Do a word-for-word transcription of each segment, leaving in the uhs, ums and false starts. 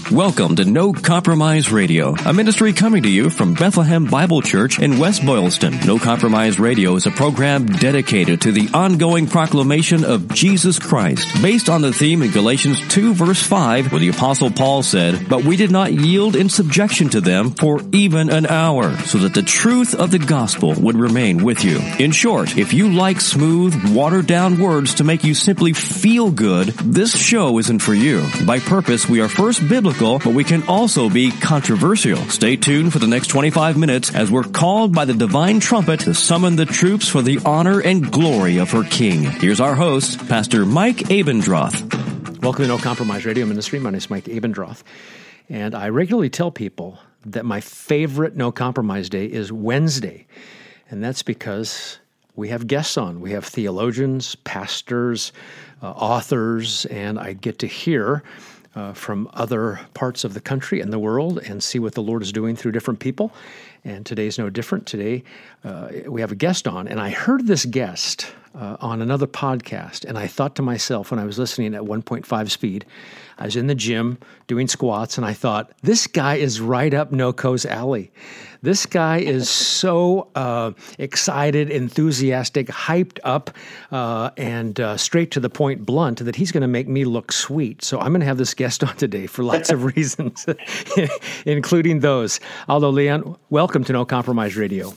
Welcome to No Compromise Radio, a ministry coming to you from Bethlehem Bible Church in West Boylston. No Compromise Radio is a program dedicated to the ongoing proclamation of Jesus Christ, based on the theme in Galatians two verse five, where the Apostle Paul said, "But we did not yield in subjection to them for even an hour, so that the truth of the gospel would remain with you." In short, if you like smooth, watered-down words to make you simply feel good, this show isn't for you. By purpose, we are first biblical, but we can also be controversial. Stay tuned for the next twenty-five minutes as we're called by the divine trumpet to summon the troops for the honor and glory of her King. Here's our host, Pastor Mike Abendroth. Welcome to No Compromise Radio Ministry. My name is Mike Abendroth, and I regularly tell people that my favorite No Compromise Day is Wednesday, and that's because we have guests on. We have theologians, pastors, uh, authors, and I get to hear Uh, from other parts of the country and the world and see what the Lord is doing through different people. And today's no different. Today uh, we have a guest on, and I heard this guest uh, on another podcast, and I thought to myself when I was listening at one point five speed, I was in the gym doing squats, and I thought, this guy is right up NoCo's alley. This guy is so uh, excited, enthusiastic, hyped up, uh, and uh, straight to the point, blunt, that he's going to make me look sweet. So I'm going to have this guest on today for lots of reasons, including those. Aldo Leon, welcome to No Compromise Radio.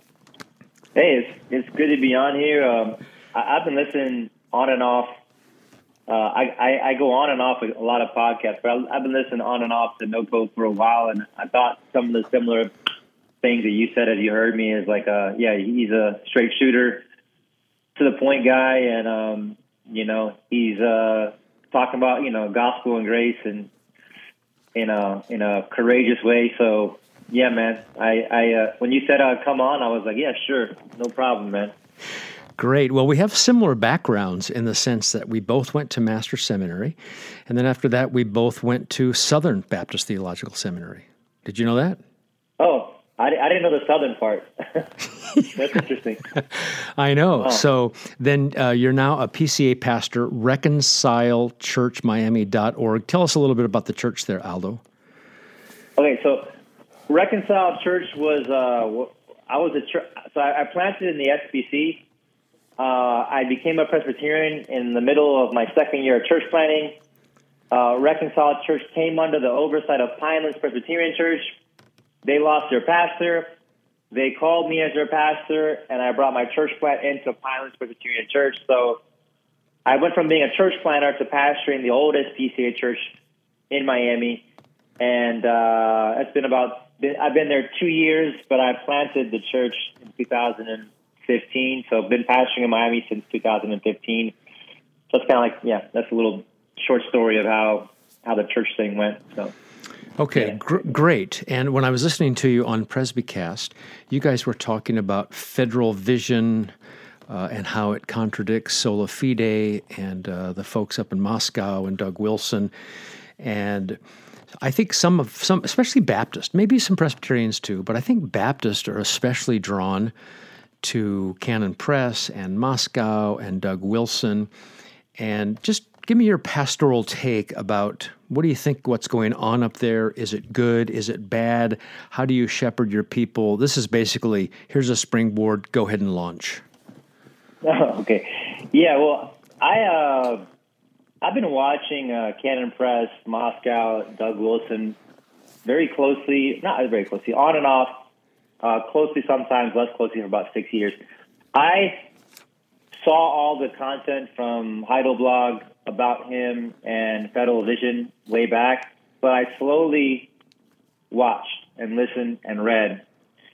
Hey, it's it's good to be on here. Um, I, I've been listening on and off. Uh, I, I, I go on and off with a lot of podcasts, but I, I've been listening on and off to NoCo for a while, and I thought some of the similar things that you said as you heard me is like, uh, yeah, he's a straight shooter, to the point guy, and um, you know, he's uh, talking about, you know, gospel and grace and in a in a courageous way. So yeah, man, I, I uh, when you said I'd come on, I was like, yeah, sure, no problem, man. Great. Well, we have similar backgrounds in the sense that we both went to Master Seminary, and then after that, we both went to Southern Baptist Theological Seminary. Did you know that? Oh, I, I didn't know the Southern part. That's interesting. I know. Oh. So then uh, you're now a P C A pastor, reconcile church miami dot org. Tell us a little bit about the church there, Aldo. Okay, so Reconcile Church was, uh, I was a church, so I, I planted in the S B C. Uh, I became a Presbyterian in the middle of my second year of church planting. Uh, Reconciled Church came under the oversight of Pinelands Presbyterian Church. They lost their pastor. They called me as their pastor, and I brought my church plant into Pinelands Presbyterian Church. So I went from being a church planter to pastoring the oldest P C A church in Miami. And uh, it's been about, I've been there two years, but I planted the church in two thousand fifteen. So I've been pastoring in Miami since two thousand fifteen. So it's kind of like, yeah, that's a little short story of how, how the church thing went. So. Okay, yeah. gr- great. And when I was listening to you on Presbycast, you guys were talking about federal vision uh, and how it contradicts Sola Fide and uh, the folks up in Moscow and Doug Wilson. And I think some of some, especially Baptist, maybe some Presbyterians too, but I think Baptists are especially drawn to Canon Press and Moscow and Doug Wilson. And just give me your pastoral take about what do you think what's going on up there? Is it good? Is it bad? How do you shepherd your people? This is basically, here's a springboard, go ahead and launch. Oh, okay. Yeah, well, I, uh, I've been watching uh, Canon Press, Moscow, Doug Wilson very closely, not very closely, on and off, uh, closely sometimes, less closely for about six years. I saw all the content from Heidelblog about him and Federal Vision way back, but I slowly watched and listened and read.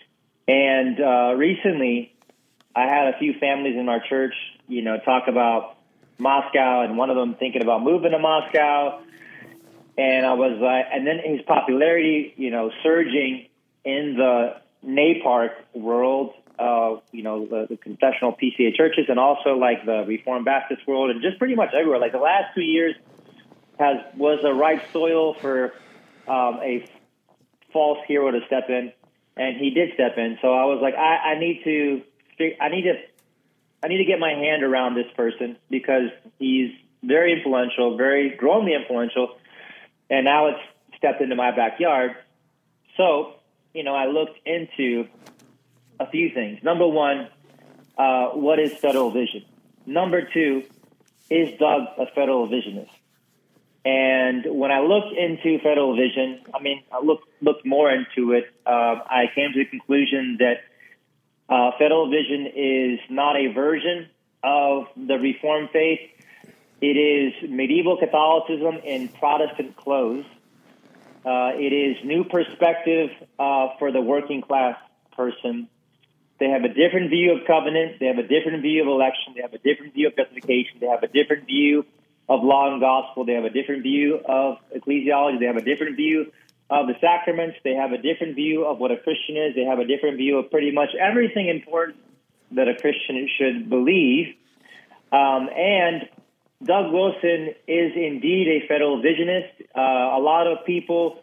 And uh, recently, I had a few families in our church, you know, talk about Moscow, and one of them thinking about moving to Moscow. And I was like, and then his popularity, you know, surging in the NAPARC world, uh, you know, the, the confessional P C A churches, and also like the Reformed Baptist world, and just pretty much everywhere. Like the last two years has was the right soil for um, a false hero to step in, and he did step in. So I was like, I, I need to, I need to, I need to get my hand around this person because he's very influential, very growingly influential, and now it's stepped into my backyard. So, you know, I looked into a few things. Number one, uh, what is Federal Vision? Number two, is Doug a Federal Visionist? And when I looked into Federal Vision, I mean, I looked, looked more into it. Um, I came to the conclusion that uh, Federal Vision is not a version of the Reformed faith. It is medieval Catholicism in Protestant clothes. Uh, it is new perspective uh, for the working class person. They have a different view of covenant. They have a different view of election. They have a different view of justification. They have a different view of law and gospel. They have a different view of ecclesiology. They have a different view of the sacraments. They have a different view of what a Christian is. They have a different view of pretty much everything important that a Christian should believe. Um, and Doug Wilson is indeed a Federal Visionist. Uh, a lot of people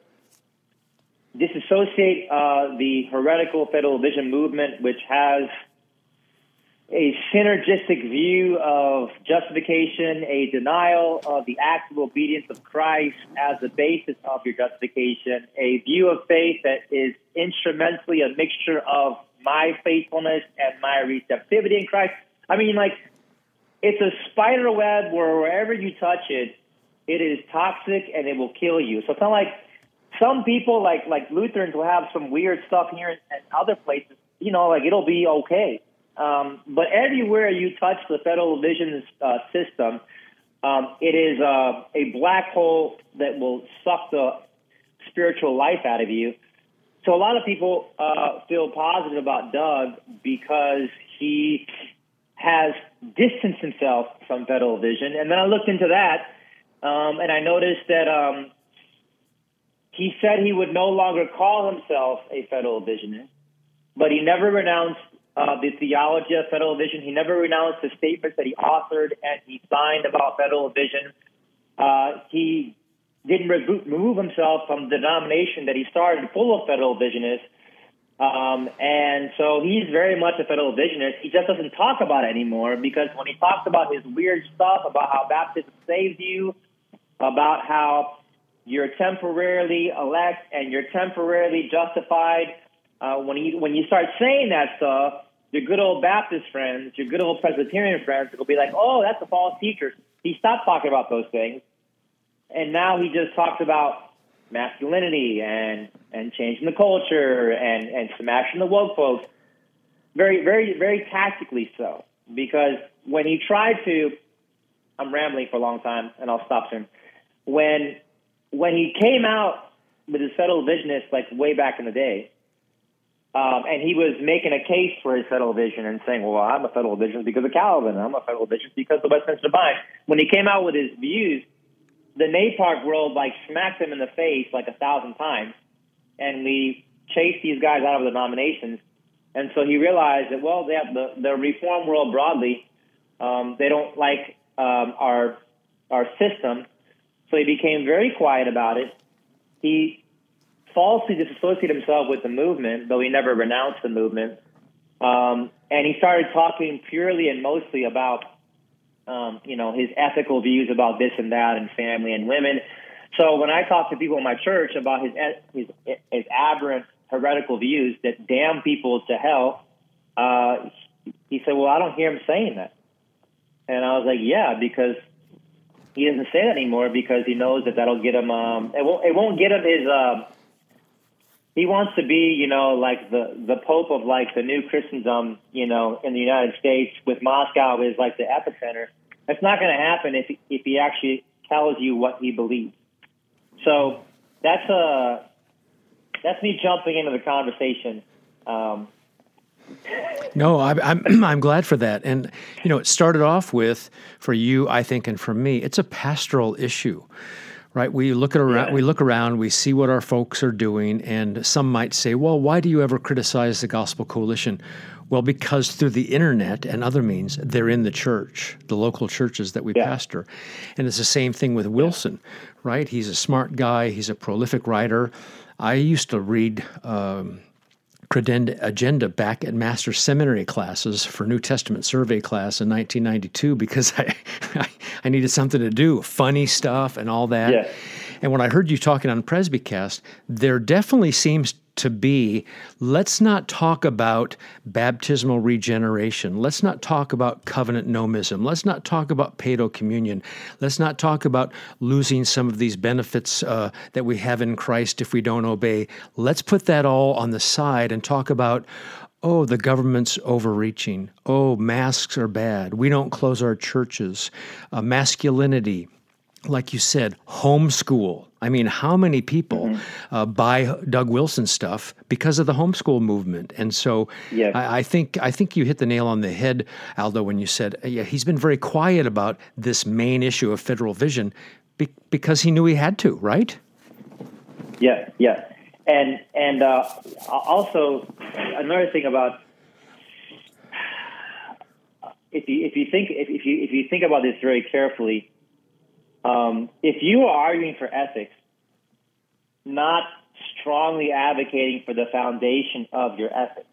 disassociate uh, the heretical Federal Vision movement, which has a synergistic view of justification, a denial of the active obedience of Christ as the basis of your justification, a view of faith that is instrumentally a mixture of my faithfulness and my receptivity in Christ. I mean, like, it's a spider web where wherever you touch it, it is toxic and it will kill you. So it's not like some people, like like Lutherans, will have some weird stuff here and, and other places. You know, like it'll be okay. Um, but everywhere you touch the Federal Vision uh, system, um, it is uh, a black hole that will suck the spiritual life out of you. So a lot of people uh, feel positive about Doug because he has distanced himself from Federal Vision. And then I looked into that, um, and I noticed that um, he said he would no longer call himself a Federal Visionist, but he never renounced uh, the theology of Federal Vision. He never renounced the statements that he authored and he signed about Federal Vision. Uh, he didn't re- remove himself from the denomination that he started full of Federal Visionists. Um, and so he's very much a Federal Visionist. He just doesn't talk about it anymore because when he talks about his weird stuff about how baptism saves you, about how you're temporarily elect and you're temporarily justified, uh, when you when you start saying that stuff, your good old Baptist friends, your good old Presbyterian friends will be like, oh, that's a false teacher. He stopped talking about those things. And now he just talks about masculinity and, and changing the culture and, and smashing the woke folks. Very, very, very tactically so. Because when he tried to, I'm rambling for a long time and I'll stop soon. When when he came out with his Federal Visionist, like way back in the day, um, and he was making a case for his Federal Vision and saying, well, I'm a Federal Visionist because of Calvin, I'm a Federal Visionist because of the Westminster Divine. When he came out with his views, the NAPARC world like smacked him in the face like a thousand times, and we chased these guys out of the nominations. And so he realized that, well, they have the, the reform world broadly, um, they don't like um, our our system. So he became very quiet about it. He falsely disassociated himself with the movement, though he never renounced the movement. Um, and he started talking purely and mostly about Um, you know, his ethical views about this and that and family and women. So when I talk to people in my church about his his, his aberrant heretical views that damn people to hell, uh, he said, well, I don't hear him saying that. And I was like, yeah, because he doesn't say that anymore because he knows that that'll get him, um, it won't, it won't get him his, uh, he wants to be, you know, like the, the Pope of like the new Christendom, you know, in the United States with Moscow is like the epicenter. That's not going to happen if he, if he actually tells you what he believes. So that's uh that's me jumping into the conversation. Um, No, I, I'm I'm glad for that. And, you know, it started off with, for you, I think, and for me, it's a pastoral issue, right? We look at around, Yeah. we look around, we see what our folks are doing, and some might say, well, why do you ever criticize the Gospel Coalition? Well, because through the internet and other means, they're in the church, the local churches that we Yeah. pastor. And it's the same thing with Wilson, right? He's a smart guy. He's a prolific writer. I used to read um, Credenda Agenda back at Master's Seminary classes for New Testament survey class in nineteen ninety-two because I, I, I needed something to do, funny stuff and all that. Yeah. And when I heard you talking on Presbycast, there definitely seems to be, let's not talk about baptismal regeneration. Let's not talk about covenant nomism. Let's not talk about paedo communion. Let's not talk about losing some of these benefits uh, that we have in Christ if we don't obey. Let's put that all on the side and talk about, oh, the government's overreaching. Oh, masks are bad. We don't close our churches. Uh, masculinity. Like you said, homeschool. I mean, how many people mm-hmm. uh, buy Doug Wilson stuff because of the homeschool movement? And so yes. I, I think I think you hit the nail on the head, Aldo, when you said, yeah, he's been very quiet about this main issue of federal vision be- because he knew he had to, right? Yeah, yeah. And and uh, also another thing about if you if you think if, if you if you think about this very carefully. Um, if you are arguing for ethics, not strongly advocating for the foundation of your ethics,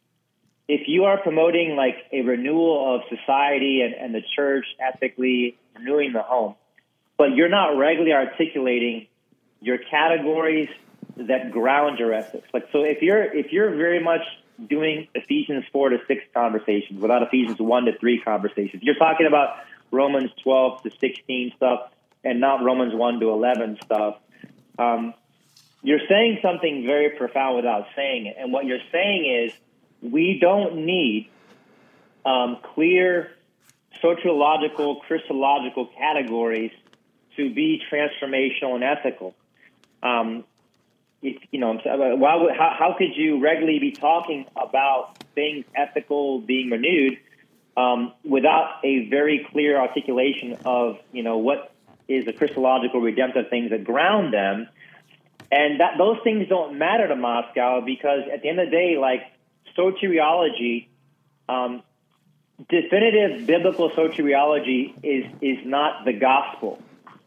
if you are promoting like a renewal of society and, and the church ethically, renewing the home, but you're not regularly articulating your categories that ground your ethics. Like, so if you're if you're very much doing Ephesians four to six conversations without Ephesians one to three conversations, you're talking about Romans twelve to sixteen stuff, and not Romans one to eleven stuff, um, you're saying something very profound without saying it. And what you're saying is we don't need um, clear sociological, Christological categories to be transformational and ethical. Um, if, you know, why would, how, how could you regularly be talking about things ethical being renewed um, without a very clear articulation of, you know, what is the Christological redemptive things that ground them? And that those things don't matter to Moscow because at the end of the day, like soteriology, um, definitive biblical soteriology is, is not the gospel.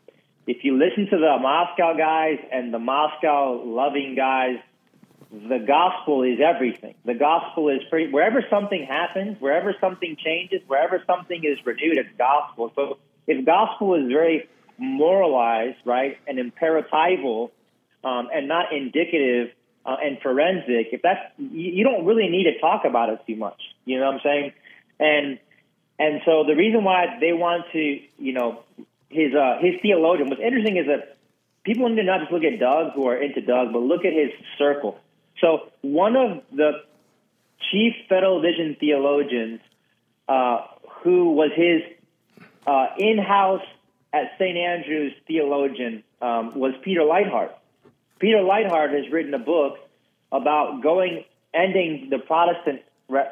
If you listen to the Moscow guys and the Moscow loving guys, the gospel is everything. The gospel is pretty, wherever something happens, wherever something changes, wherever something is renewed, it's gospel. So if gospel is very moralized, right, and imperatival, um, and not indicative uh, and forensic, if that's, you, you don't really need to talk about it too much. You know what I'm saying? And and so the reason why they want to, you know, his uh, his theologian, what's interesting is that people need to not just look at Doug who are into Doug, but look at his circle. So one of the chief federal vision theologians uh, who was his uh, in-house at Saint Andrew's theologian um, was Peter Leithart. Peter Leithart has written a book about going, ending the Protestant,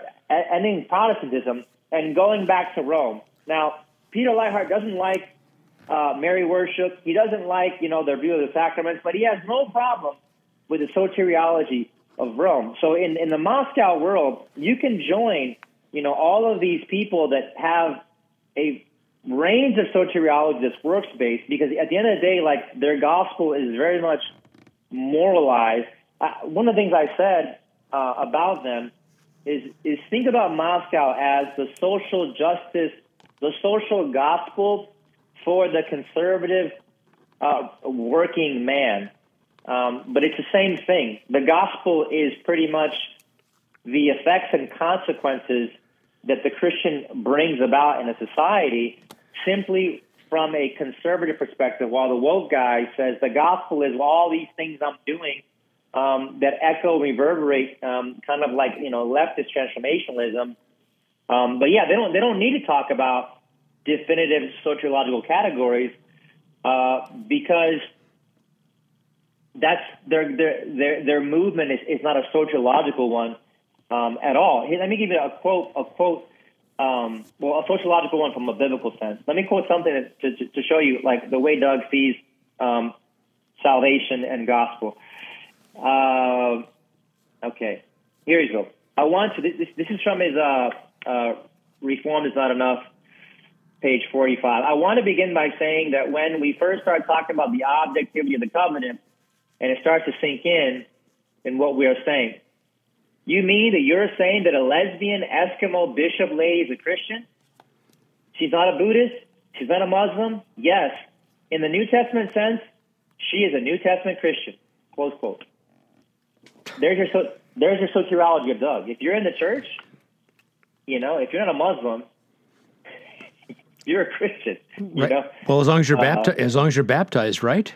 ending Protestantism and going back to Rome. Now, Peter Leithart doesn't like uh, Mary worship. He doesn't like, you know, their view of the sacraments, but he has no problem with the soteriology of Rome. So in, in the Moscow world, you can join, you know, all of these people that have a range of soteriology that's works-based, because at the end of the day, like, their gospel is very much moralized. Uh, one of the things I said uh, about them is is think about Moscow as the social justice, the social gospel for the conservative uh, working man. Um, but it's the same thing. The gospel is pretty much the effects and consequences that the Christian brings about in a society simply from a conservative perspective, while the woke guy says the gospel is all these things I'm doing um, that echo, reverberate, um, kind of like, you know, leftist transformationalism. Um, but yeah, they don't they don't need to talk about definitive sociological categories uh, because that's their their their, their movement is, is not a sociological one um, at all. Here, let me give you a quote a quote. Um, well, a sociological one from a biblical sense. Let me quote something to, to, to show you, like, the way Doug sees um, salvation and gospel. Uh, okay, here you go. I want to. This, this is from his uh, uh, Reformed is Not Enough, page forty-five. I want to begin by saying that when we first start talking about the objectivity of the covenant, and it starts to sink in in what we are saying. You mean that you're saying that a lesbian Eskimo bishop lady is a Christian? She's not a Buddhist? She's not a Muslim? Yes. In the New Testament sense, She is a New Testament Christian, close quote. There's your, so, there's your soteriology of Doug. If you're in the church, you know, if you're not a Muslim, you're a Christian. You right. know? Well, as long as you're Uh, baptized, as long as you're baptized, right?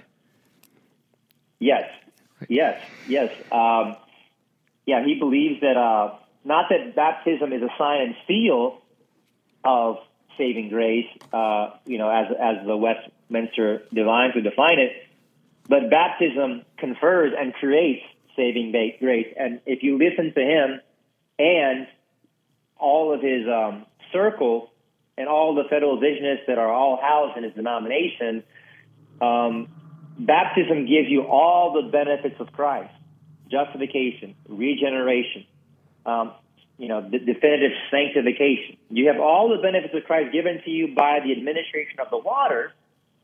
Yes, yes, yes. Um, yeah, he believes that uh, not that baptism is a sign and seal of saving grace, uh, you know, as as the Westminster Divines would define it, but baptism confers and creates saving grace. And if you listen to him and all of his um, circle and all the federal visionists that are all housed in his denomination, um, baptism gives you all the benefits of Christ: justification, regeneration, um, you know, the definitive sanctification. You have all the benefits of Christ given to you by the administration of the water,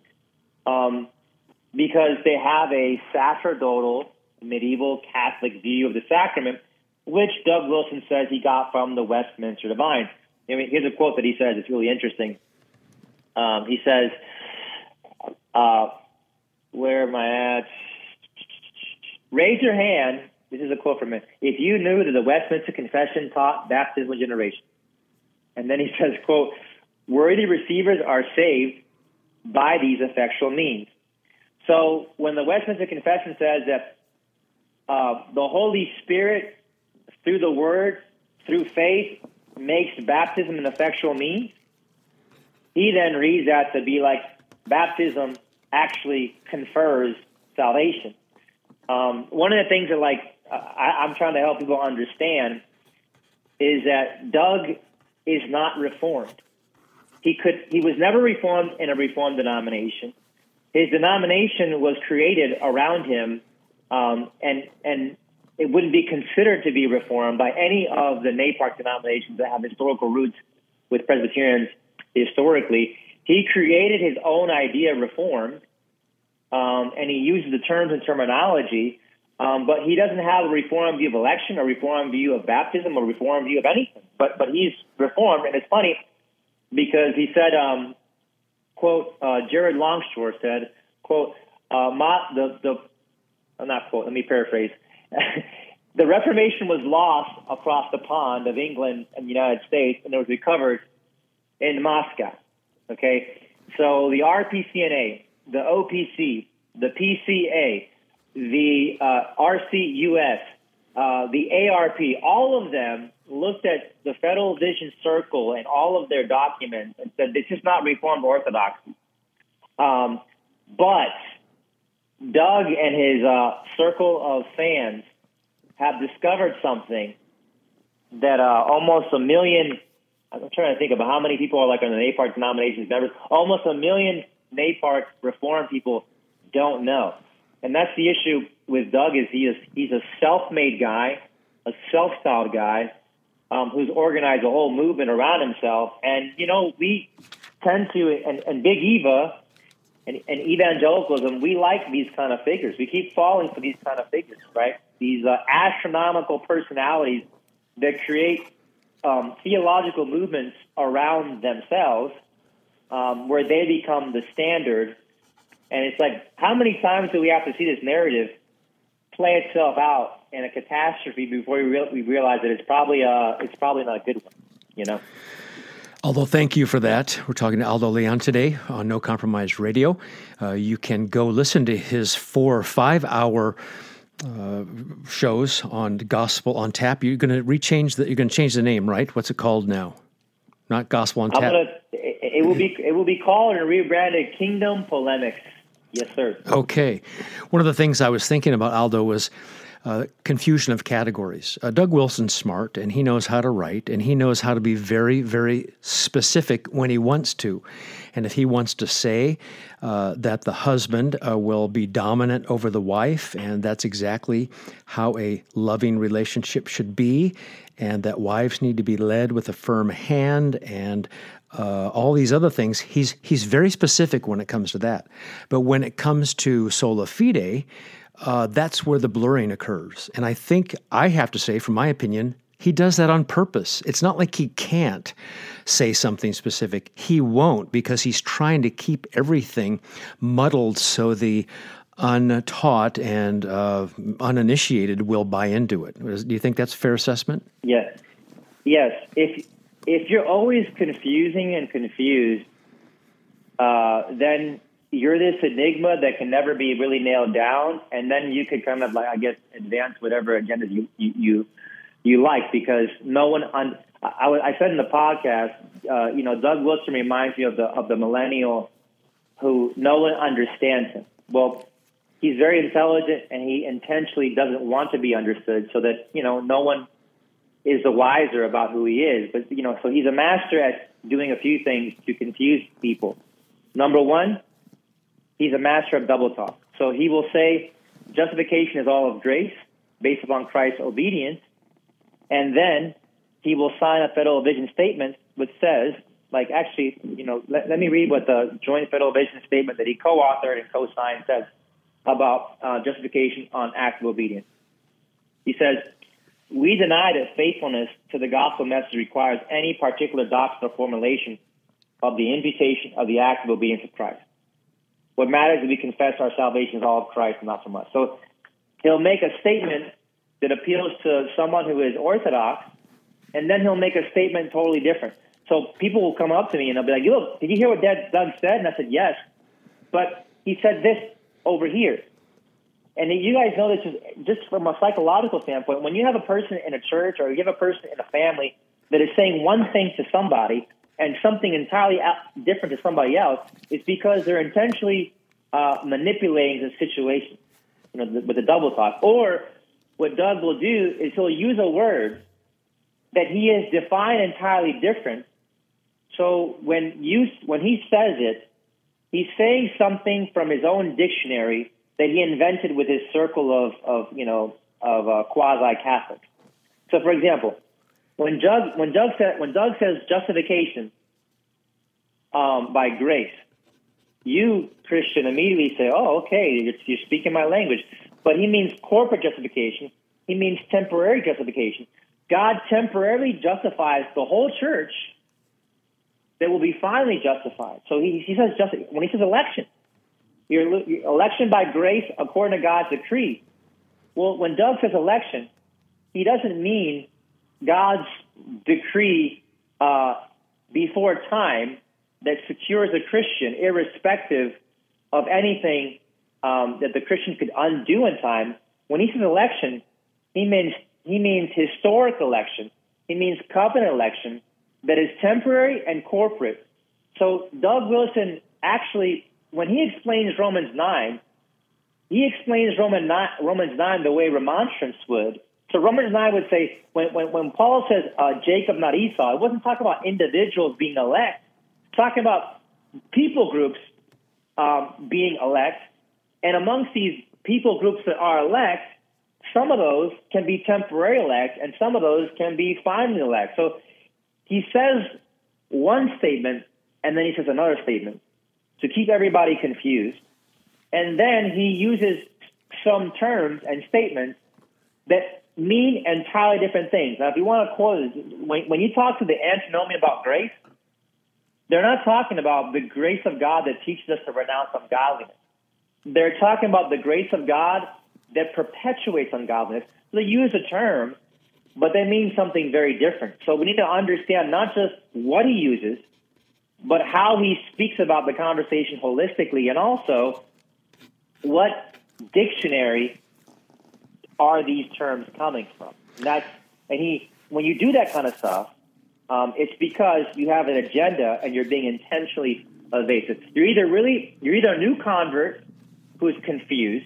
um, because they have a sacerdotal, medieval Catholic view of the sacrament, which Doug Wilson says he got from the Westminster Divines. I mean, here's a quote that he says. It's really interesting. Um, he says, uh, where am I at? Raise your hand. This is a quote from him. If you knew that the Westminster Confession taught baptismal generation. And then he says, quote, worthy receivers are saved by these effectual means. So when the Westminster Confession says that uh, the Holy Spirit, through the Word, through faith, makes baptism an effectual means, he then reads that to be like baptism actually confers salvation. Um, one of the things that, like, I, I'm trying to help people understand is that Doug is not reformed. He could. He was never reformed in a reformed denomination. His denomination was created around him, um, and and it wouldn't be considered to be reformed by any of the NAPARC denominations that have historical roots with Presbyterians historically. He created his own idea of reform, um, and he uses the terms and terminology, um, but he doesn't have a reformed view of election, a reformed view of baptism, or a reformed view of anything. But but he's reformed, and it's funny because he said, um, quote, uh, Jared Longshore said, quote, uh, Ma, the, the, uh, not quote, let me paraphrase. The Reformation was lost across the pond of England and the United States, and it was recovered in Moscow. Okay, so the R P C N A, the O P C, the P C A, the uh, R C U S, uh, the A R P, all of them looked at the Federal Vision Circle and all of their documents and said, this is not Reformed Orthodoxy. Um, but Doug and his uh, circle of fans have discovered something that uh, almost a million, I'm trying to think about how many people are like on the NAPARC denominations members, almost a million NAPARC Reformed people don't know. And that's the issue with Doug is he is he's a self-made guy, a self-styled guy, um, who's organized a whole movement around himself. And, you know, we tend to, and, and Big Eva and, and evangelicalism, we like these kind of figures. We keep falling for these kind of figures, right? These uh, astronomical personalities that create um, theological movements around themselves, um, where they become the standard. And it's like, how many times do we have to see this narrative play itself out in a catastrophe before we, re- we realize that it's probably uh, it's probably not a good one, you know? Aldo, thank you for that. We're talking to Aldo Leon today on No Compromise Radio. Uh, you can go listen to his four or five hour uh, shows on Gospel on Tap. You're going to rechange the. You're going to change the name, right? What's it called now? Not Gospel on I'm Tap. Gonna, it, it will be it will be called and rebranded Kingdom Polemics. Yes, sir. Okay. One of the things I was thinking about, Aldo, was uh, confusion of categories. Uh, Doug Wilson's smart, and he knows how to write, and he knows how to be very, very specific when he wants to. And if he wants to say uh, that the husband uh, will be dominant over the wife, and that's exactly how a loving relationship should be, and that wives need to be led with a firm hand, and Uh, all these other things, he's he's very specific when it comes to that. But when it comes to sola fide, uh, that's where the blurring occurs. And I think I have to say, from my opinion, he does that on purpose. It's not like he can't say something specific. He won't, because he's trying to keep everything muddled so the untaught and uh, uninitiated will buy into it. Do you think that's a fair assessment? Yes. Yes. If if you're always confusing and confused, uh, then you're this enigma that can never be really nailed down, and then you could kind of, like, I guess, advance whatever agenda you you you, you like, because no one. Un- I, I said in the podcast, uh, you know, Doug Wilson reminds me of the of the millennial who no one understands him. Well, he's very intelligent, and he intentionally doesn't want to be understood, so that, you know, no one is the wiser about who he is. But, you know, so he's a master at doing a few things to confuse people. Number one, he's a master of double talk. So he will say justification is all of grace based upon Christ's obedience, and then he will sign a Federal Vision statement which says, like, actually, you know, let, let me read what the Joint Federal Vision statement that he co-authored and co-signed says about uh, justification on active obedience. He says, we deny that faithfulness to the gospel message requires any particular doctrinal formulation of the imputation of the active obedience of Christ. What matters is we confess our salvation is all of Christ and not from us. So he'll make a statement that appeals to someone who is orthodox, and then he'll make a statement totally different. So people will come up to me and they'll be like, look, did you hear what Doug said? And I said, yes, but he said this over here. And you guys know this is just from a psychological standpoint. When you have a person in a church or you have a person in a family that is saying one thing to somebody and something entirely different to somebody else, it's because they're intentionally uh, manipulating the situation, you know, with the double talk. Or what Doug will do is he'll use a word that he has defined entirely different. So when you when he says it, he's saying something from his own dictionary that he invented with his circle of, of you know, of uh, quasi-Catholics. So, for example, when Doug when Doug said when Doug says justification um, by grace, you, Christian, immediately say, "Oh, okay, you're, you're speaking my language." But he means corporate justification. He means temporary justification. God temporarily justifies the whole church that will be finally justified. So he, he says just when he says election. Your, your election by grace according to God's decree. Well, when Doug says election, he doesn't mean God's decree uh, before time that secures a Christian irrespective of anything um, that the Christian could undo in time. When he says election, he means he means historic election. He means covenant election that is temporary and corporate. So Doug Wilson actually, when he explains Romans nine, he explains Roman nine, Romans nine the way Remonstrance would. So Romans nine would say, when, when, when Paul says uh, Jacob, not Esau, it wasn't talking about individuals being elect. It's talking about people groups um, being elect. And amongst these people groups that are elect, some of those can be temporary elect, and some of those can be finally elect. So he says one statement, and then he says another statement to keep everybody confused. And then he uses some terms and statements that mean entirely different things. Now, if you want to quote it, when, when you talk to the antinomian about grace, they're not talking about the grace of God that teaches us to renounce ungodliness. They're talking about the grace of God that perpetuates ungodliness. So they use a term, but they mean something very different. So we need to understand not just what he uses, but how he speaks about the conversation holistically, and also what dictionary are these terms coming from. And that's and he when you do that kind of stuff, um, it's because you have an agenda and you're being intentionally evasive. You're either really you're either a new convert who is confused,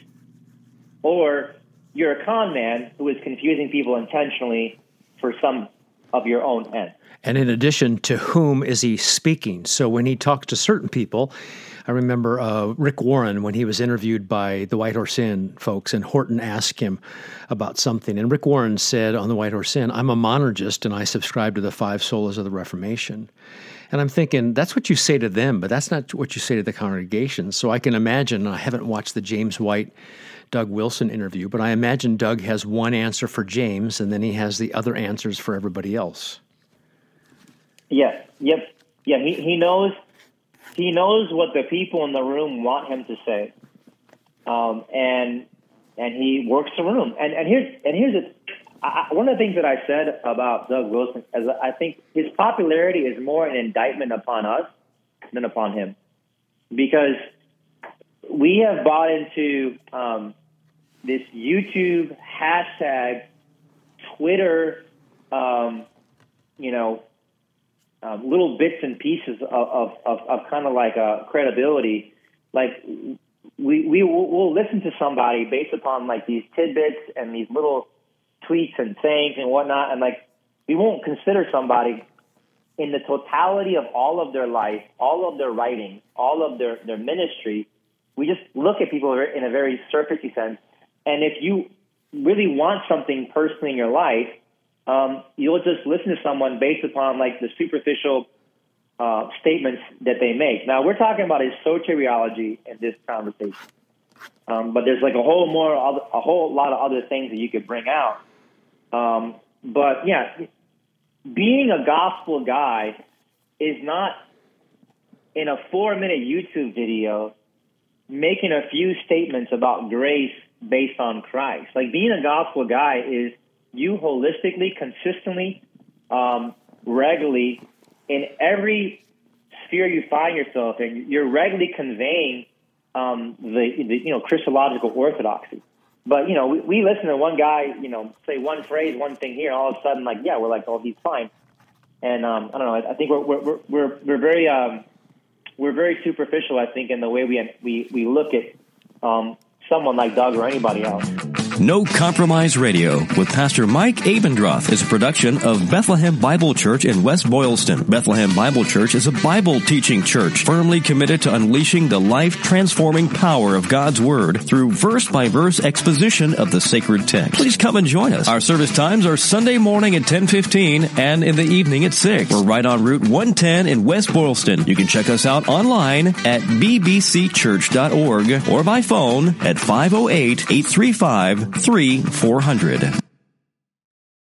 or you're a con man who is confusing people intentionally for some of your own end. And in addition, to whom is he speaking? So when he talks to certain people, I remember uh, Rick Warren, when he was interviewed by the White Horse Inn folks, and Horton asked him about something. And Rick Warren said on the White Horse Inn, I'm a monergist and I subscribe to the five solas of the Reformation. And I'm thinking, that's what you say to them, but that's not what you say to the congregation. So I can imagine, I haven't watched the James White Doug Wilson interview, but I imagine Doug has one answer for James, and then he has the other answers for everybody else. Yes. Yep. Yeah. He, he knows. He knows what the people in the room want him to say, um, and and he works the room. And and here's and here's it. I, one of the things that I said about Doug Wilson is I think his popularity is more an indictment upon us than upon him, because we have bought into um, this YouTube hashtag, Twitter, um, you know, um, little bits and pieces of, of, of, of kind of like a credibility. Like we, we will we'll listen to somebody based upon like these tidbits and these little tweets and sayings and whatnot. And like, we won't consider somebody in the totality of all of their life, all of their writings, all of their, their ministry. We just look at people in a very surfacey sense. And if you really want something personally in your life, um, you'll just listen to someone based upon like the superficial uh, statements that they make. Now, we're talking about a soteriology in this conversation, um, but there's like a whole more, a whole lot of other things that you could bring out. Um, but yeah, being a gospel guy is not in a four minute YouTube video making a few statements about grace based on Christ. Like, being a gospel guy is you holistically, consistently, um, regularly, in every sphere you find yourself in, you're regularly conveying um, the, the, you know, Christological orthodoxy. But, you know, we, we listen to one guy, you know, say one phrase, one thing here, and all of a sudden, like, yeah, we're like, oh, he's fine. And um, I don't know, I, I think we're we're we're we're very um, we're very superficial, I think, in the way we we we look at um, someone like Doug or anybody else. No Compromise Radio with Pastor Mike Abendroth is a production of Bethlehem Bible Church in West Boylston. Bethlehem Bible Church is a Bible teaching church firmly committed to unleashing the life-transforming power of God's Word through verse-by-verse exposition of the sacred text. Please come and join us. Our service times are Sunday morning at ten fifteen and in the evening at six. We're right on Route one ten in West Boylston. You can check us out online at b b c church dot org or by phone at five oh eight, eight three five, three four hundred.